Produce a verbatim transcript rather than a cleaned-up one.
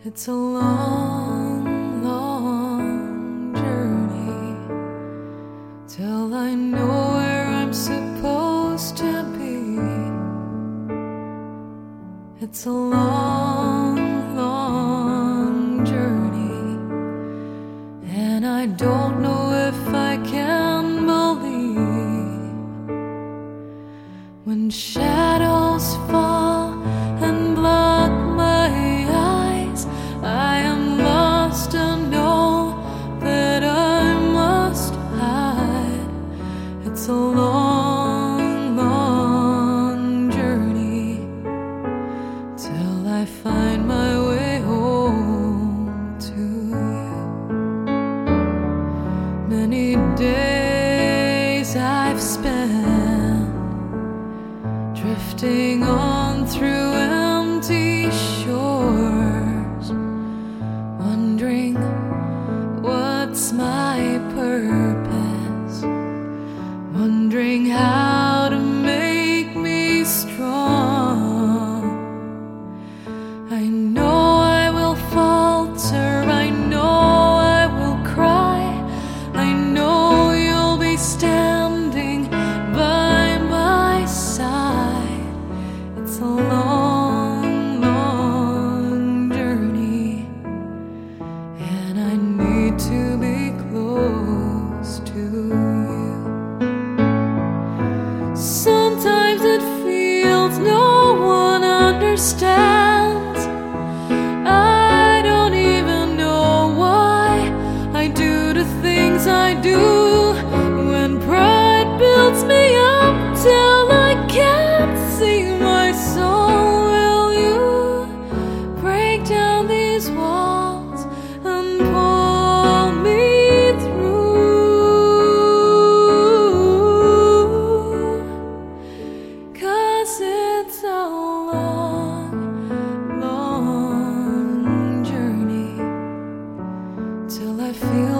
It's a long, long journey till I know where I'm supposed to be. It's a long, long journey, and I don't know if I can believe when shadows fall and block my eyes. I am lost and know that I must hide. It's a long, long journey till I find my way home to you. Many days I've spent drifting on through empty shores, wondering what's my purpose, wondering how to make me strong. I know I will falter, I know I will cry, I know you'll be standing by my side. It's a long, long journey, and I need to be close to you. Sometimes it feels no one understands. I don't even know why I do the things I do, when pride builds me up till I can't see my soul. Will you break down these walls and pull me through? 'Cause it's a long, long journey till I feel